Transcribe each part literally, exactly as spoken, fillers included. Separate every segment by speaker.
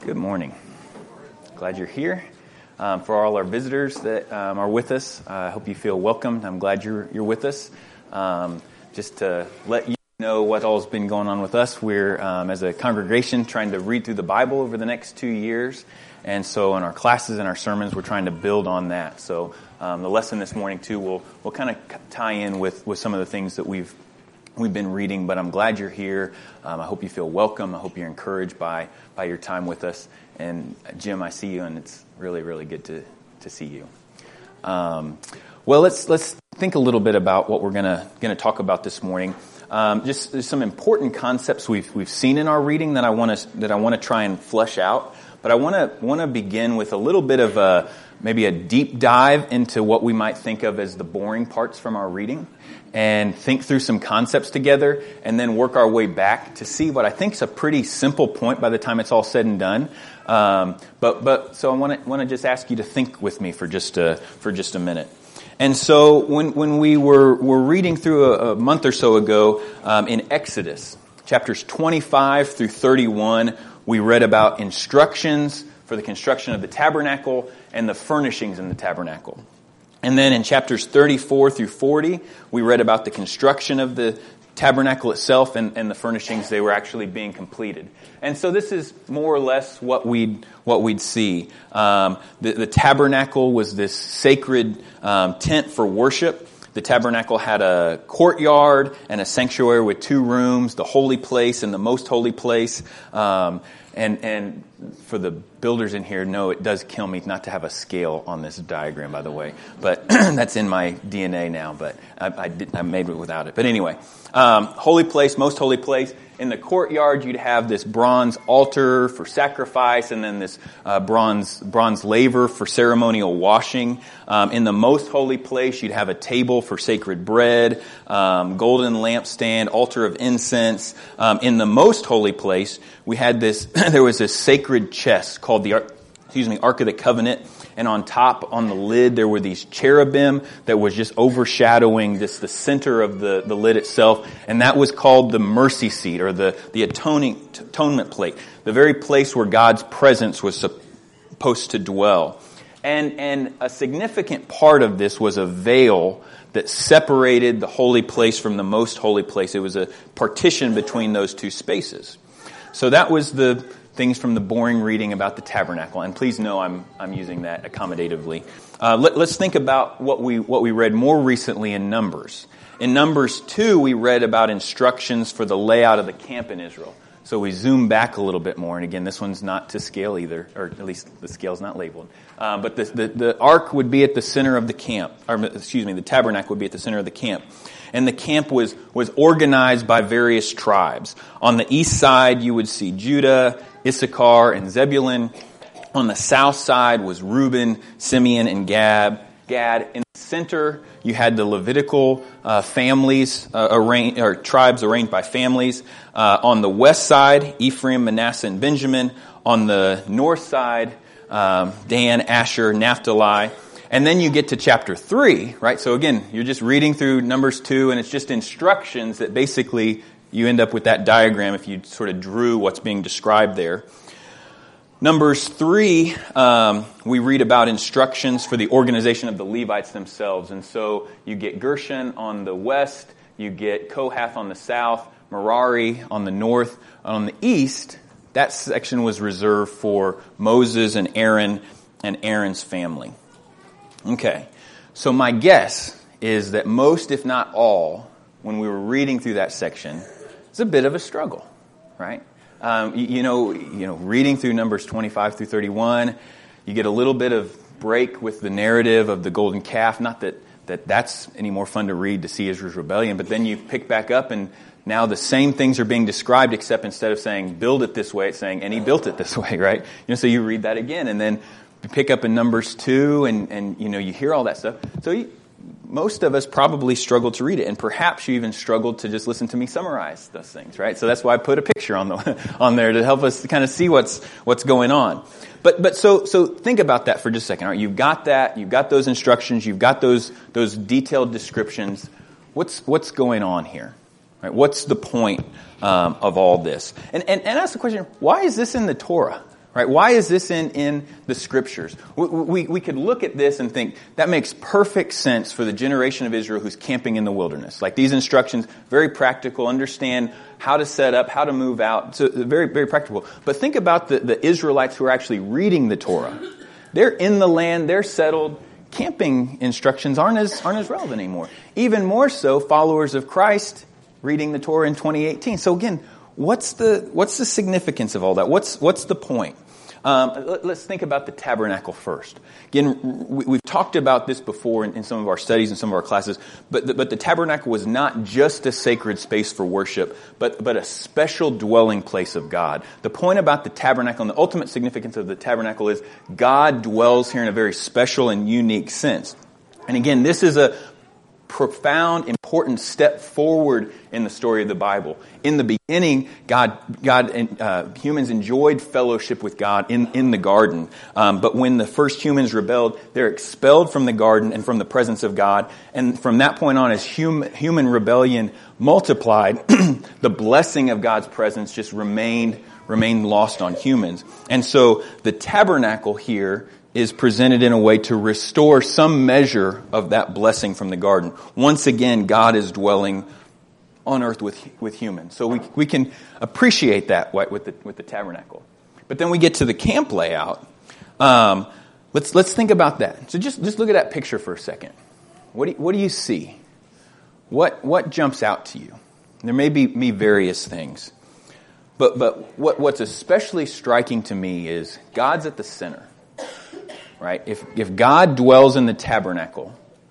Speaker 1: Good morning. Glad you're here. Um, for all our visitors that um, are with us, uh, I hope you feel welcome. I'm glad you're you're with us. Um, just to let you know what all's been going on with us, we're um, as a congregation trying to read through the Bible over the next two years, and so in our classes and our sermons, we're trying to build on that. So um, the lesson this morning too will will kind of tie in with with some of the things that we've we've been reading. But I'm glad you're here. Um, I hope you feel welcome. I hope you're encouraged by by your time with us. And Jim, I see you, and it's really, really good to, to see you. Um, well, let's let's think a little bit about what we're gonna gonna talk about this morning. Um, just there's some important concepts we've we've seen in our reading that I want to that I want to try and flesh out. But I want to want to begin with a little bit of a maybe a deep dive into what we might think of as the boring parts from our reading, and think through some concepts together, and then work our way back to see what I think is a pretty simple point by the time it's all said and done. Um, but but so I want to want to just ask you to think with me for just a for just a minute. And so when when we were were reading through a, a month or so ago um, in Exodus chapters twenty-five through thirty-one, we read about instructions for the construction of the tabernacle and the furnishings in the tabernacle. And then in chapters thirty-four through forty, we read about the construction of the tabernacle itself and, and the furnishings. They were actually being completed. And so this is more or less what we'd, what we'd see. Um, the, the tabernacle was this sacred um, tent for worship. The tabernacle had a courtyard and a sanctuary with two rooms, the holy place and the most holy place. Um, and, and for the builders in here, no, it does kill me not to have a scale on this diagram, by the way. But that's in my D N A now, but I, I, did, I made it without it. But anyway, um, holy place, most holy place. In the courtyard, you'd have this bronze altar for sacrifice, and then this uh, bronze bronze laver for ceremonial washing. Um, in the most holy place, you'd have a table for sacred bread, um, golden lampstand, altar of incense. Um, in the most holy place, we had this. There was this sacred chest called the excuse me Ark of the Covenant. And on top, on the lid, there were these cherubim that was just overshadowing this, the center of the, the lid itself. And that was called the mercy seat, or the, the atoning, atonement plate. The very place where God's presence was supposed to dwell. And, and a significant part of this was a veil that separated the holy place from the most holy place. It was a partition between those two spaces. So that was the things from the boring reading about the tabernacle, and please know I'm I'm using that accommodatively. Uh, let, let's think about what we what we read more recently in Numbers. In Numbers two, we read about instructions for the layout of the camp in Israel. So we zoom back a little bit more, and again, this one's not to scale either, or at least the scale's not labeled. Uh, but the, the the ark would be at the center of the camp, or excuse me, the tabernacle would be at the center of the camp. And the camp was, was organized by various tribes. On the east side, you would see Judah, Issachar, and Zebulun. On the south side was Reuben, Simeon, and Gad. Gad. In the center, you had the Levitical uh, families, uh, arranged, or tribes arranged by families. Uh, on the west side, Ephraim, Manasseh, and Benjamin. On the north side, um, Dan, Asher, Naphtali. And then you get to chapter three, right? So again, you're just reading through Numbers two, and it's just instructions that basically you end up with that diagram if you sort of drew what's being described there. Numbers three, um, we read about instructions for the organization of the Levites themselves. And so you get Gershon on the west, you get Kohath on the south, Merari on the north. On the east, that section was reserved for Moses and Aaron and Aaron's family. Okay, so my guess is that most, if not all, when we were reading through that section, it's a bit of a struggle, right? Um, you, you know, you know, reading through Numbers twenty-five through thirty-one, you get a little bit of break with the narrative of the golden calf. Not that, that that's any more fun to read to see Israel's rebellion, but then you pick back up and now the same things are being described, except instead of saying build it this way, it's saying and he built it this way, right? You know, so you read that again, and then you pick up in Numbers two, and, and you know, you hear all that stuff. So you, most of us probably struggled to read it, and perhaps you even struggled to just listen to me summarize those things, right? So that's why I put a picture on the on there to help us kind of see what's what's going on. But but so so think about that for just a second. All right, you've got that, you've got those instructions, you've got those those detailed descriptions. What's what's going on here? Right? What's the point um, of all this? And, and and ask the question: why is this in the Torah? Right? Why is this in, in the Scriptures? We, we, we could look at this and think, that makes perfect sense for the generation of Israel who's camping in the wilderness. Like these instructions, very practical, understand how to set up, how to move out. So very, very practical. But think about the, the Israelites who are actually reading the Torah. They're in the land, they're settled. Camping instructions aren't as, aren't as relevant anymore. Even more so, followers of Christ reading the Torah in twenty eighteen. So again, what's the, what's the significance of all that? What's, what's the point? Um, let's think about the tabernacle first. Again, we've talked about this before in, in some of our studies and some of our classes, but the, but the tabernacle was not just a sacred space for worship, but, but a special dwelling place of God. The point about the tabernacle and the ultimate significance of the tabernacle is God dwells here in a very special and unique sense. And again, this is a profound, important step forward in the story of the Bible. In the beginning, God, God, and uh, humans enjoyed fellowship with God in, in the garden. Um, but when the first humans rebelled, they're expelled from the garden and from the presence of God. And from that point on, as hum, human rebellion multiplied, the blessing of God's presence just remained, remained lost on humans. And so the tabernacle here is presented in a way to restore some measure of that blessing from the garden. Once again, God is dwelling on earth with with humans. So we we can appreciate that with the with the tabernacle. But then we get to the camp layout. Um, let's let's think about that. So just just look at that picture for a second. What do you, what do you see? What what jumps out to you? There may be me various things, but but what what's especially striking to me is God's at the center. Right? If if God dwells in the tabernacle,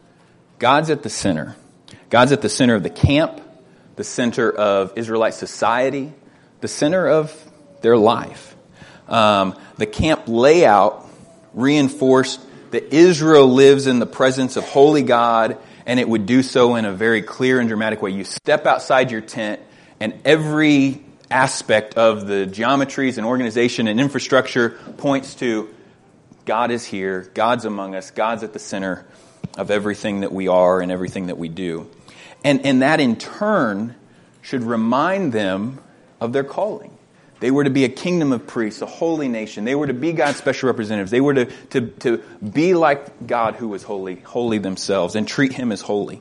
Speaker 1: God's at the center. God's at the center of the camp, the center of Israelite society, the center of their life. Um, the camp layout reinforced that Israel lives in the presence of holy God, and it would do so in a very clear and dramatic way. You step outside your tent, and every aspect of the geometries and organization and infrastructure points to God is here, God's among us, God's at the center of everything that we are and everything that we do. And, and that in turn should remind them of their calling. They were to be a kingdom of priests, a holy nation. They were to be God's special representatives. They were to, to, to be like God who was holy, holy themselves, and treat Him as holy.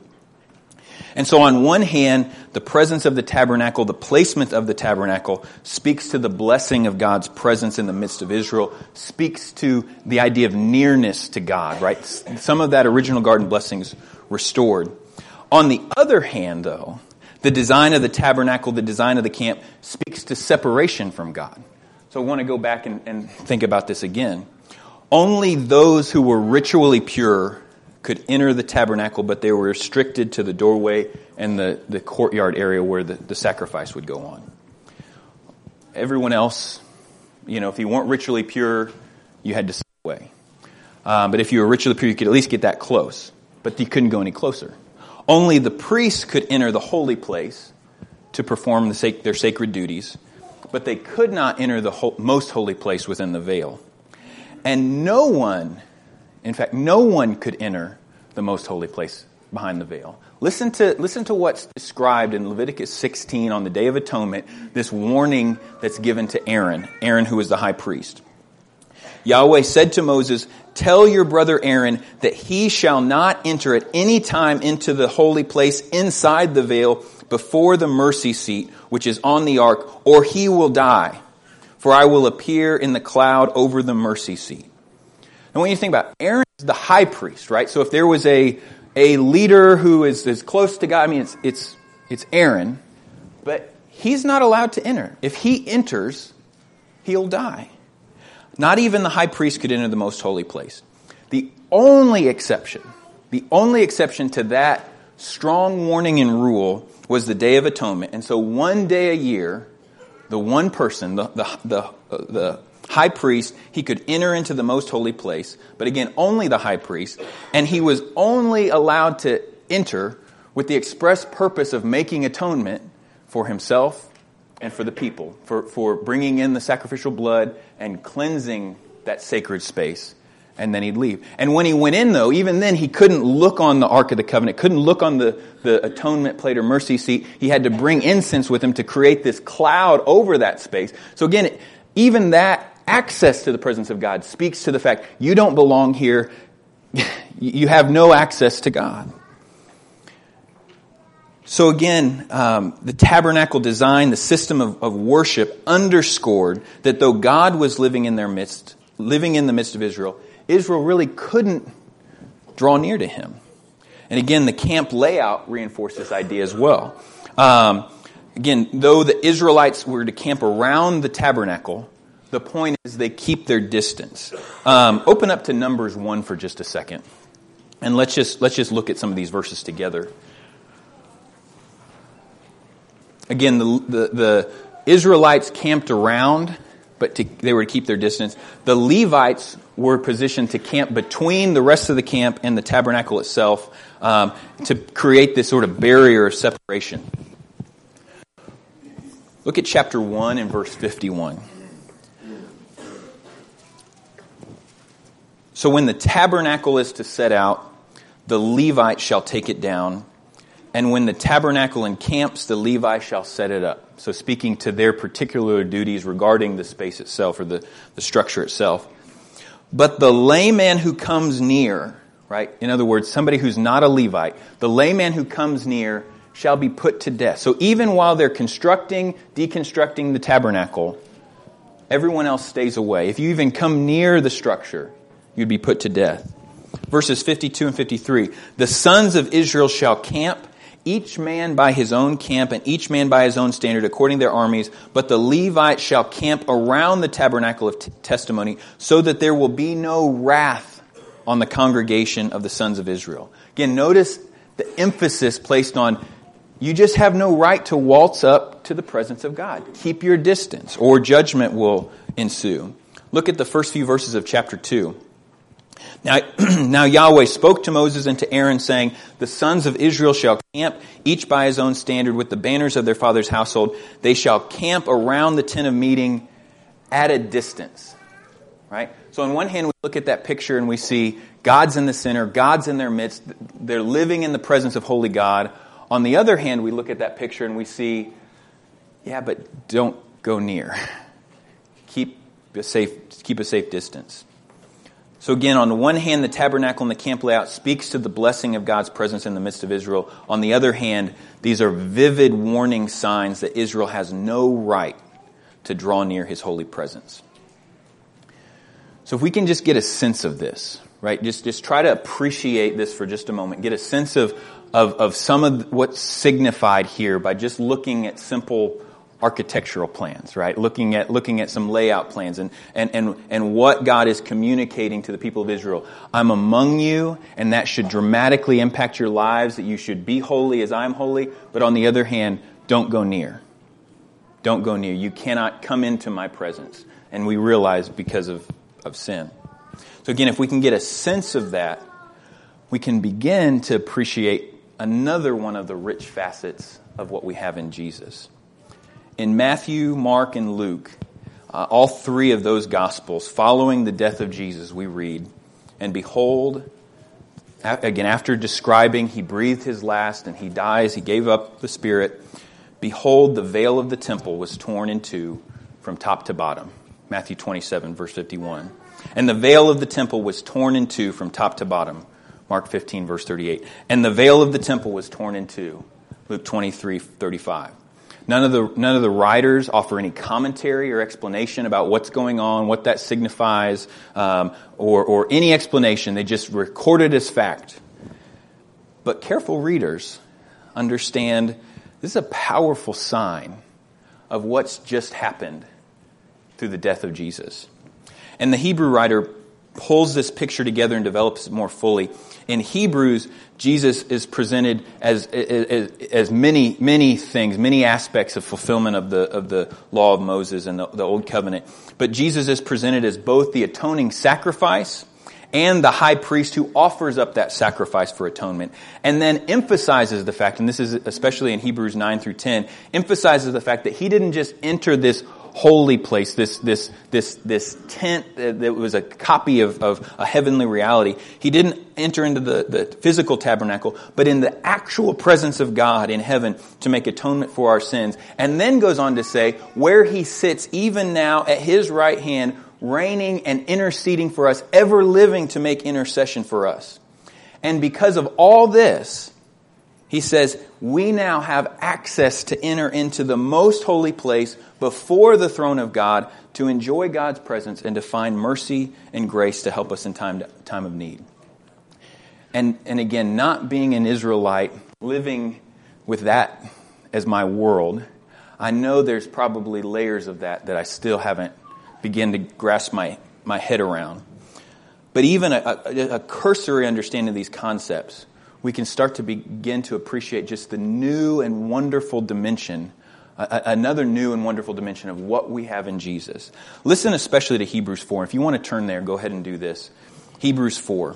Speaker 1: And so on one hand, the presence of the tabernacle, the placement of the tabernacle, speaks to the blessing of God's presence in the midst of Israel, speaks to the idea of nearness to God, right? Some of that original garden blessings restored. On the other hand, though, the design of the tabernacle, the design of the camp, speaks to separation from God. So I want to go back and, and think about this again. Only those who were ritually pure could enter the tabernacle, but they were restricted to the doorway and the, the courtyard area where the, the sacrifice would go on. Everyone else, you know, if you weren't ritually pure, you had to stay away. Um, but if you were ritually pure, you could at least get that close. But you couldn't go any closer. Only the priests could enter the holy place to perform the sac- their sacred duties, but they could not enter the ho- most holy place within the veil. And no one In fact, no one could enter the most holy place behind the veil. Listen to listen to what's described in Leviticus sixteen on the Day of Atonement, this warning that's given to Aaron, Aaron who is the high priest. Yahweh said to Moses, "Tell your brother Aaron that he shall not enter at any time into the holy place inside the veil before the mercy seat, which is on the ark, or he will die. For I will appear in the cloud over the mercy seat." And when you think about Aaron is the high priest, right? So if there was a a leader who is, is close to God, I mean, it's it's it's Aaron, but he's not allowed to enter. If he enters, he'll die. Not even the high priest could enter the most holy place. The only exception, the only exception to that strong warning and rule was the Day of Atonement. And so one day a year, the one person, the the the, uh, the high priest, he could enter into the most holy place, but again, only the high priest, and he was only allowed to enter with the express purpose of making atonement for himself and for the people, for, for bringing in the sacrificial blood and cleansing that sacred space, and then he'd leave. And when he went in, though, even then, he couldn't look on the Ark of the Covenant, couldn't look on the, the atonement plate or mercy seat. He had to bring incense with him to create this cloud over that space. So again, even that access to the presence of God speaks to the fact you don't belong here. You have no access to God. So again, um, the tabernacle design, the system of, of worship underscored that though God was living in their midst, living in the midst of Israel, Israel really couldn't draw near to him. And again, the camp layout reinforced this idea as well. Um, again, though the Israelites were to camp around the tabernacle, the point is they keep their distance. Um, open up to Numbers one for just a second. And let's just let's just look at some of these verses together. Again, the, the, the Israelites camped around, but to, they were to keep their distance. The Levites were positioned to camp between the rest of the camp and the tabernacle itself um, to create this sort of barrier of separation. Look at chapter one and verse fifty-one. So when the tabernacle is to set out, the Levite shall take it down. And when the tabernacle encamps, the Levi shall set it up. So speaking to their particular duties regarding the space itself or the, the structure itself. But the layman who comes near, right? In other words, somebody who's not a Levite, the layman who comes near shall be put to death. So even while they're constructing, deconstructing the tabernacle, everyone else stays away. If you even come near the structure, you'd be put to death. Verses fifty-two and fifty-three. The sons of Israel shall camp, each man by his own camp, and each man by his own standard, according to their armies. But the Levites shall camp around the tabernacle of t- testimony, so that there will be no wrath on the congregation of the sons of Israel. Again, notice the emphasis placed on, you just have no right to waltz up to the presence of God. Keep your distance, or judgment will ensue. Look at the first few verses of chapter two. Now, now Yahweh spoke to Moses and to Aaron, saying, the sons of Israel shall camp, each by his own standard, with the banners of their father's household. They shall camp around the tent of meeting at a distance. Right? So on one hand, we look at that picture and we see God's in the center, God's in their midst. They're living in the presence of holy God. On the other hand, we look at that picture and we see, yeah, but don't go near. Keep a safe, keep a safe distance. So again, on the one hand, the tabernacle and the camp layout speaks to the blessing of God's presence in the midst of Israel. On the other hand, these are vivid warning signs that Israel has no right to draw near his holy presence. So if we can just get a sense of this, right? Just, just try to appreciate this for just a moment. Get a sense of, of, of some of what's signified here by just looking at simple architectural plans, right? Looking at looking at some layout plans and, and, and, and what God is communicating to the people of Israel. I'm among you, and that should dramatically impact your lives, that you should be holy as I'm holy. But on the other hand, don't go near. Don't go near. You cannot come into my presence. And we realize because of, of sin. So again, if we can get a sense of that, we can begin to appreciate another one of the rich facets of what we have in Jesus. In Matthew, Mark, and Luke, uh, all three of those Gospels, following the death of Jesus, we read, and behold, again, after describing, he breathed his last and he dies, he gave up the spirit. Behold, the veil of the temple was torn in two from top to bottom. Matthew twenty-seven, verse fifty-one. And the veil of the temple was torn in two from top to bottom. Mark fifteen, verse thirty-eight. And the veil of the temple was torn in two. Luke twenty-three, thirty-five. None of the none of the writers offer any commentary or explanation about what's going on, what that signifies, um, or or any explanation. They just record it as fact. But careful readers understand this is a powerful sign of what's just happened through the death of Jesus. And the Hebrew writer pulls this picture together and develops it more fully. In Hebrews, Jesus is presented as, as as many many things, many aspects of fulfillment of the of the law of Moses and the, the Old Covenant. But Jesus is presented as both the atoning sacrifice and the high priest who offers up that sacrifice for atonement, and then emphasizes the fact, and this is especially in Hebrews nine through ten, emphasizes the fact that he didn't just enter this holy place, this this this this tent that was a copy of, of a heavenly reality. He didn't enter into the, the physical tabernacle, but in the actual presence of God in heaven to make atonement for our sins. And then goes on to say, where he sits even now at his right hand, reigning and interceding for us, ever living to make intercession for us. And because of all this, he says, we now have access to enter into the most holy place before the throne of God to enjoy God's presence and to find mercy and grace to help us in time to, time of need. And, and again, not being an Israelite, living with that as my world, I know there's probably layers of that that I still haven't begun to grasp my, my head around. But even a, a, a cursory understanding of these concepts, we can start to begin to appreciate just the new and wonderful dimension, uh, another new and wonderful dimension of what we have in Jesus. Listen especially to Hebrews four. If you want to turn there, go ahead and do this. Hebrews four.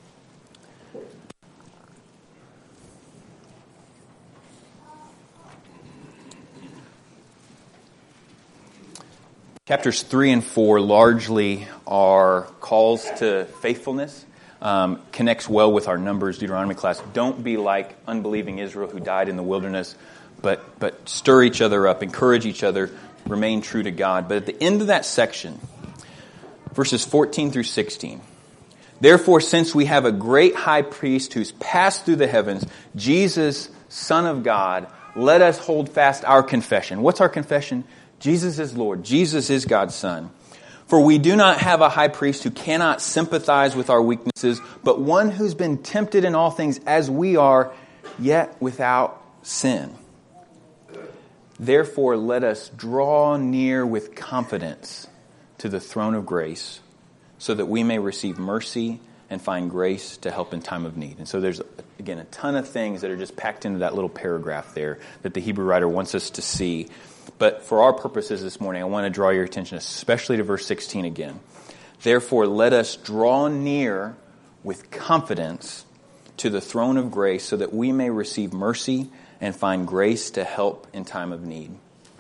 Speaker 1: Chapters three and four largely are calls to faithfulness. Um, connects well with our Numbers Deuteronomy class. Don't be like unbelieving Israel who died in the wilderness, but but stir each other up, encourage each other, remain true to God. But at the end of that section, verses fourteen through sixteen, therefore, since we have a great high priest who's passed through the heavens, Jesus, Son of God, let us hold fast our confession. What's our confession? Jesus is Lord. Jesus is God's Son. For we do not have a high priest who cannot sympathize with our weaknesses, but one who's been tempted in all things as we are, yet without sin. Therefore, let us draw near with confidence to the throne of grace, so that we may receive mercy and find grace to help in time of need. And so there's, again, a ton of things that are just packed into that little paragraph there that the Hebrew writer wants us to see. But for our purposes this morning, I want to draw your attention especially to verse sixteen again. Therefore, let us draw near with confidence to the throne of grace so that we may receive mercy and find grace to help in time of need.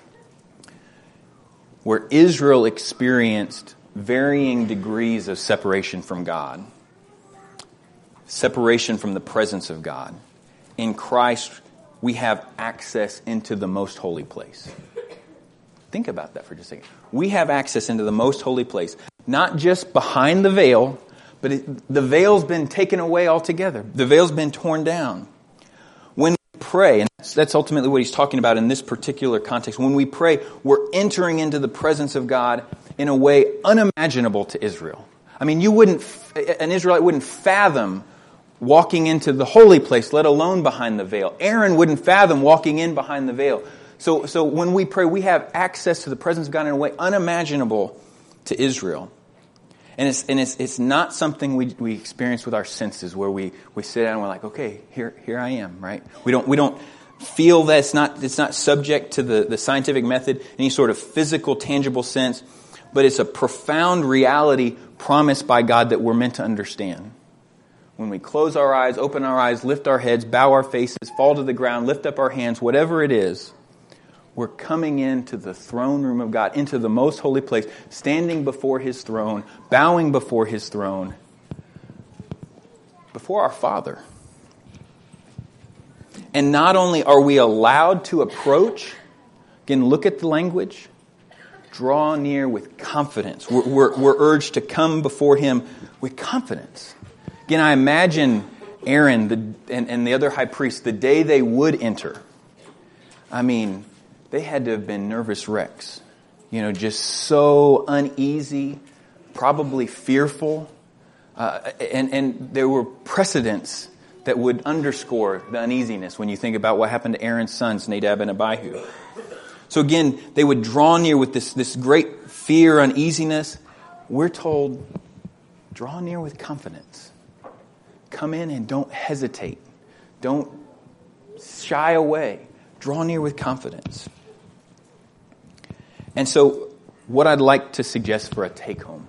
Speaker 1: Where Israel experienced varying degrees of separation from God, separation from the presence of God, in Christ we have access into the most holy place. Think about that for just a second. We have access into the most holy place, not just behind the veil, but it, the veil's been taken away altogether. The veil's been torn down. When we pray, and that's, that's ultimately what he's talking about in this particular context, when we pray, we're entering into the presence of God in a way unimaginable to Israel. I mean, you wouldn't, an Israelite wouldn't fathom walking into the holy place, let alone behind the veil. Aaron wouldn't fathom walking in behind the veil. So, so when we pray, we have access to the presence of God in a way unimaginable to Israel. And it's and it's it's not something we we experience with our senses, where we, we sit down and we're like, okay, here here I am, right? We don't we don't feel that. It's not it's not subject to the, the scientific method, any sort of physical, tangible sense, but it's a profound reality promised by God that we're meant to understand. When we close our eyes, open our eyes, lift our heads, bow our faces, fall to the ground, lift up our hands, whatever it is, we're coming into the throne room of God, into the most holy place, standing before His throne, bowing before His throne, before our Father. And not only are we allowed to approach, again, look at the language, draw near with confidence. We're, we're, we're urged to come before Him with confidence. Again, I imagine Aaron the, and, and the other high priests, the day they would enter, I mean, they had to have been nervous wrecks. You know, just so uneasy, probably fearful. Uh, and, and there were precedents that would underscore the uneasiness when you think about what happened to Aaron's sons, Nadab and Abihu. So again, they would draw near with this, this great fear, uneasiness. We're told, draw near with confidence. Come in and don't hesitate. Don't shy away. Draw near with confidence. And so, what I'd like to suggest for a take-home.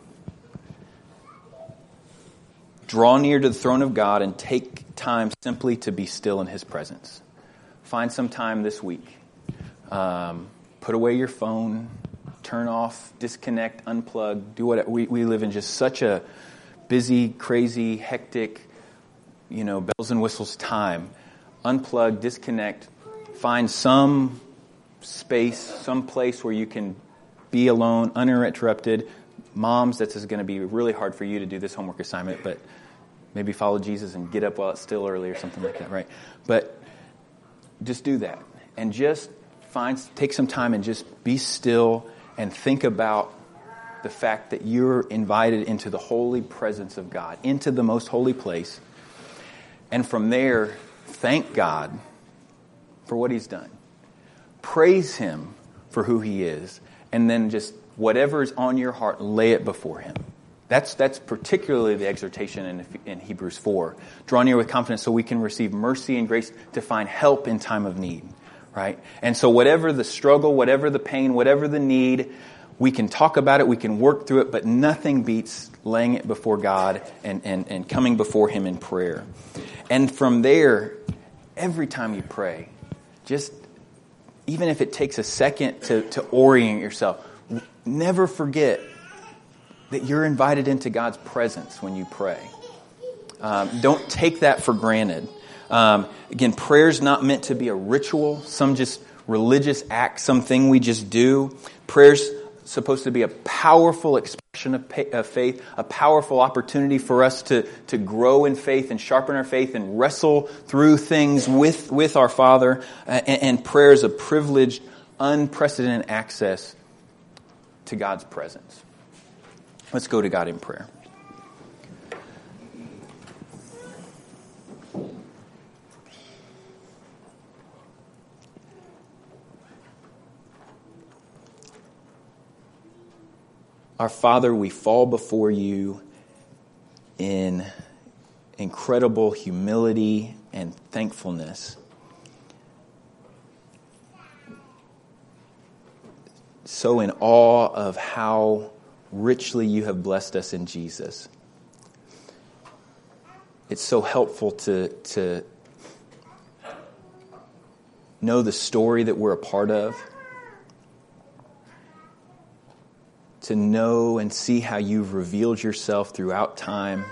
Speaker 1: Draw near to the throne of God and take time simply to be still in His presence. Find some time this week. Um, put away your phone. Turn off, disconnect, unplug. Do what we, we live in just such a busy, crazy, hectic, you know, bells and whistles time. Unplug, disconnect. Find some space, some place where you can be alone, uninterrupted. moms, this is going to be really hard for you to do this homework assignment, but maybe follow Jesus and get up while it's still early or something like that, right? But just do that. And just find, take some time and just be still and think about the fact that you're invited into the holy presence of God, into the most holy place. And from there, thank God for what He's done. Praise Him for who He is. And then just whatever is on your heart, lay it before Him. That's that's particularly the exhortation in, in Hebrews four. Draw near with confidence so we can receive mercy and grace to find help in time of need. Right? And so whatever the struggle, whatever the pain, whatever the need, we can talk about it, we can work through it, but nothing beats laying it before God and, and, and coming before Him in prayer. And from there, every time you pray, just even if it takes a second to, to orient yourself, never forget that you're invited into God's presence when you pray. Um, don't take that for granted. Um, again, prayer's not meant to be a ritual, some just religious act, something we just do. Prayer's supposed to be a powerful expression of, pa- of faith, a powerful opportunity for us to, to grow in faith and sharpen our faith and wrestle through things with, with our Father. Uh, and, and prayer is a privileged, unprecedented access to God's presence. Let's go to God in prayer. Our Father, we fall before you in incredible humility and thankfulness. So in awe of how richly you have blessed us in Jesus. It's so helpful to, to know the story that we're a part of. To know and see how you've revealed yourself throughout time.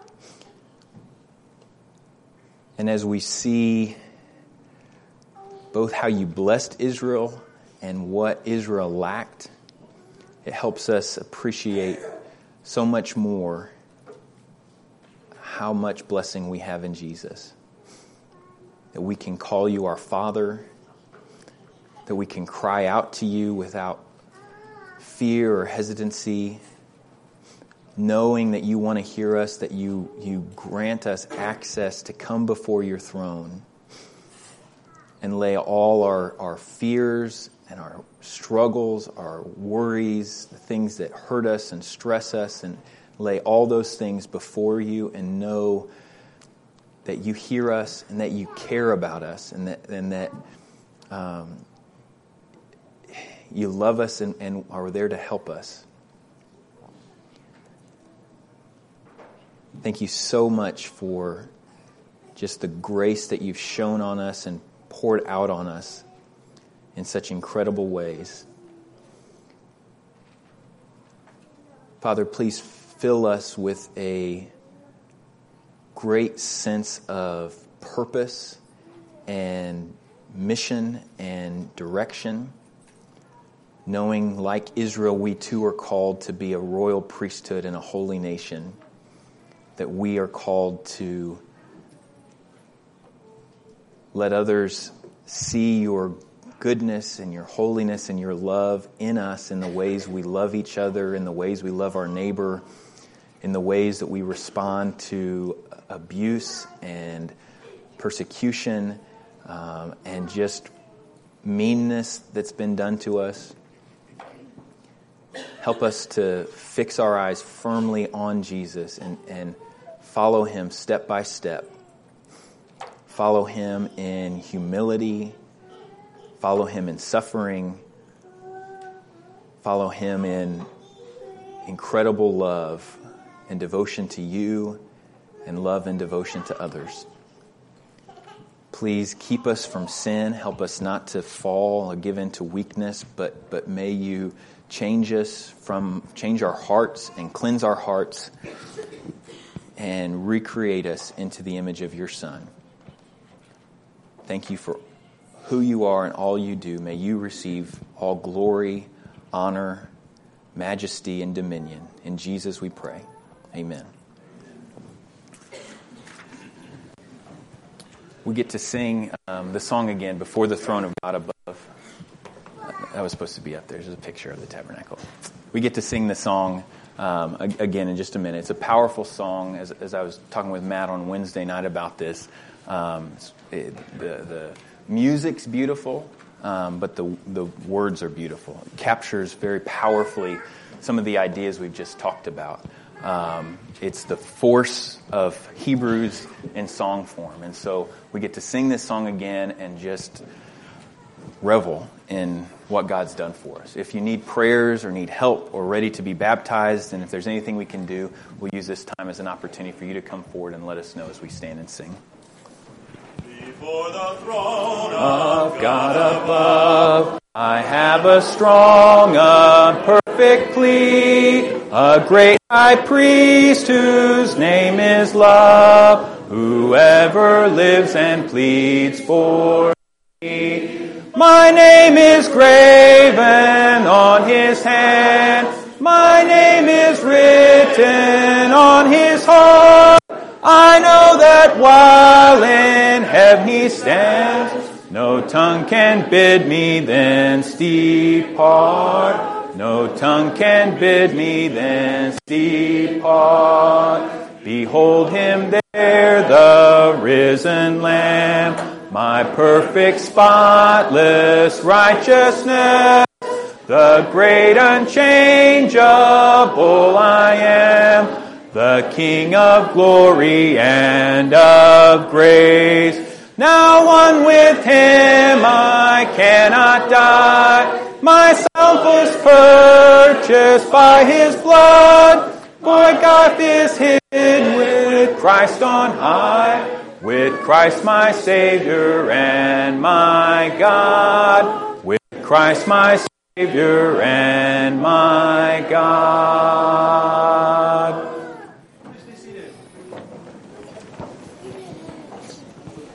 Speaker 1: And as we see both how you blessed Israel and what Israel lacked, it helps us appreciate so much more how much blessing we have in Jesus. That we can call you our Father, that we can cry out to you without fear or hesitancy, knowing that you want to hear us, that you, you grant us access to come before your throne and lay all our, our fears and our struggles, our worries, the things that hurt us and stress us, and lay all those things before you and know that you hear us and that you care about us and that, and that um, you love us and, and are there to help us. Thank you so much for just the grace that you've shown on us and poured out on us in such incredible ways. Father, please fill us with a great sense of purpose and mission and direction, knowing, like Israel, we too are called to be a royal priesthood and a holy nation, that we are called to let others see your goodness and your holiness and your love in us, in the ways we love each other, in the ways we love our neighbor, in the ways that we respond to abuse and persecution um, and just meanness that's been done to us. Help us to fix our eyes firmly on Jesus and, and follow Him step by step. Follow Him in humility. Follow Him in suffering. Follow Him in incredible love and devotion to you and love and devotion to others. Please keep us from sin. Help us not to fall or give in to weakness, but, but may you change us from, change our hearts and cleanse our hearts and recreate us into the image of your Son. Thank you for who you are and all you do. May you receive all glory, honor, majesty, and dominion. In Jesus we pray. Amen. We get to sing um, the song again, Before the Throne of God Above. That was supposed to be up there. There's a picture of the tabernacle. We get to sing the song um, again in just a minute. It's a powerful song. As, as I was talking with Matt on Wednesday night about this, um, it, the, the music's beautiful, um, but the, the words are beautiful. It captures very powerfully some of the ideas we've just talked about. Um, it's the force of Hebrews in song form. And so we get to sing this song again and just revel in what God's done for us. If you need prayers or need help or ready to be baptized, and if there's anything we can do, we'll use this time as an opportunity for you to come forward and let us know as we stand and sing.
Speaker 2: Before the throne of
Speaker 1: God above, I have a strong, a perfect plea, a great high priest whose name is love, whoever lives and pleads for me. My name is graven on his hand, my name is written on his heart. I know that while in heaven he stands, no tongue can bid me thence depart. No tongue can bid me thence depart. Behold him there, the risen Lamb, my perfect, spotless righteousness. The great unchangeable I am, the King of glory and of grace. Now one with him I cannot die. My self was purchased by his blood. For God is hid with Christ on high, with Christ my Savior and my God, with Christ my Savior and my God.